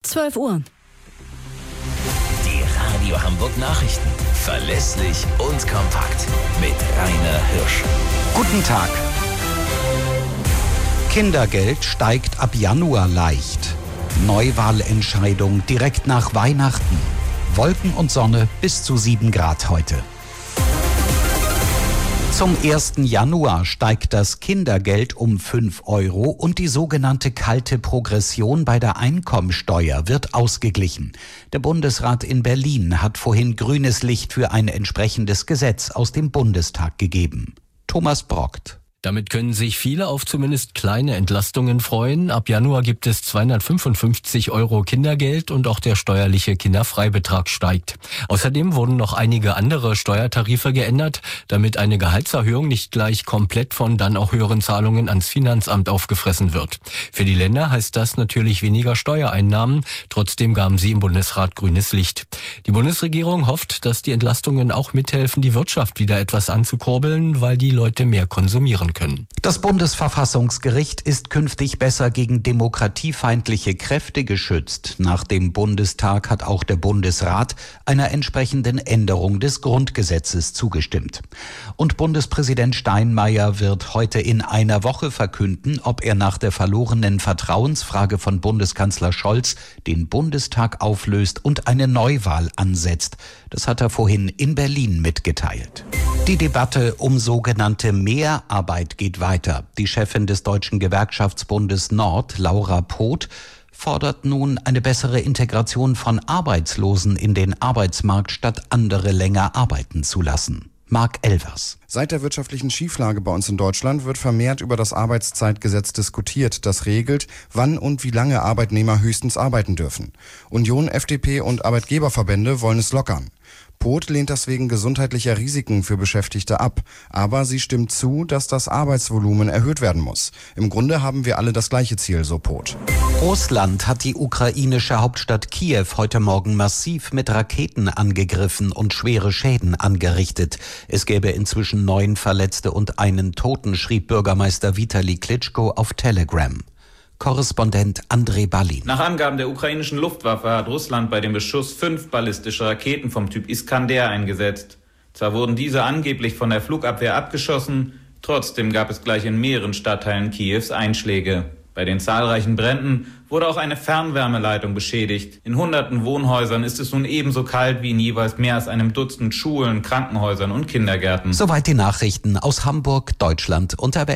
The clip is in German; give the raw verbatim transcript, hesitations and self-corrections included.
zwölf Uhr. Die Radio Hamburg Nachrichten. Verlässlich und kompakt. Mit Rainer Hirsch. Guten Tag. Kindergeld steigt ab Januar leicht. Neuwahlentscheidung direkt nach Weihnachten. Wolken und Sonne bis zu sieben Grad heute. Zum ersten Januar steigt das Kindergeld um fünf Euro und die sogenannte kalte Progression bei der Einkommensteuer wird ausgeglichen. Der Bundesrat in Berlin hat vorhin grünes Licht für ein entsprechendes Gesetz aus dem Bundestag gegeben. Thomas Brockt. Damit können sich viele auf zumindest kleine Entlastungen freuen. Ab Januar gibt es zweihundertfünfundfünfzig Euro Kindergeld und auch der steuerliche Kinderfreibetrag steigt. Außerdem wurden noch einige andere Steuertarife geändert, damit eine Gehaltserhöhung nicht gleich komplett von dann auch höheren Zahlungen ans Finanzamt aufgefressen wird. Für die Länder heißt das natürlich weniger Steuereinnahmen. Trotzdem gaben sie im Bundesrat grünes Licht. Die Bundesregierung hofft, dass die Entlastungen auch mithelfen, die Wirtschaft wieder etwas anzukurbeln, weil die Leute mehr konsumieren können. Das Bundesverfassungsgericht ist künftig besser gegen demokratiefeindliche Kräfte geschützt. Nach dem Bundestag hat auch der Bundesrat einer entsprechenden Änderung des Grundgesetzes zugestimmt. Und Bundespräsident Steinmeier wird heute in einer Woche verkünden, ob er nach der verlorenen Vertrauensfrage von Bundeskanzler Scholz den Bundestag auflöst und eine Neuwahl ansetzt. Das hat er vorhin in Berlin mitgeteilt. Die Debatte um sogenannte Mehrarbeit geht weiter. Die Chefin des Deutschen Gewerkschaftsbundes Nord, Laura Poth, fordert nun eine bessere Integration von Arbeitslosen in den Arbeitsmarkt, statt andere länger arbeiten zu lassen. Marc Elvers. Seit der wirtschaftlichen Schieflage bei uns in Deutschland wird vermehrt über das Arbeitszeitgesetz diskutiert, das regelt, wann und wie lange Arbeitnehmer höchstens arbeiten dürfen. Union, F D P und Arbeitgeberverbände wollen es lockern. Poth lehnt das wegen gesundheitlicher Risiken für Beschäftigte ab, aber sie stimmt zu, dass das Arbeitsvolumen erhöht werden muss. Im Grunde haben wir alle das gleiche Ziel, so Poth. Russland hat die ukrainische Hauptstadt Kiew heute Morgen massiv mit Raketen angegriffen und schwere Schäden angerichtet. Es gäbe inzwischen neun Verletzte und einen Toten, schrieb Bürgermeister Vitali Klitschko auf Telegram. Korrespondent Andrei Balin. Nach Angaben der ukrainischen Luftwaffe hat Russland bei dem Beschuss fünf ballistische Raketen vom Typ Iskander eingesetzt. Zwar wurden diese angeblich von der Flugabwehr abgeschossen, trotzdem gab es gleich in mehreren Stadtteilen Kiews Einschläge. Bei den zahlreichen Bränden wurde auch eine Fernwärmeleitung beschädigt. In hunderten Wohnhäusern ist es nun ebenso kalt wie in jeweils mehr als einem Dutzend Schulen, Krankenhäusern und Kindergärten. Soweit die Nachrichten aus Hamburg, Deutschland und der Welt.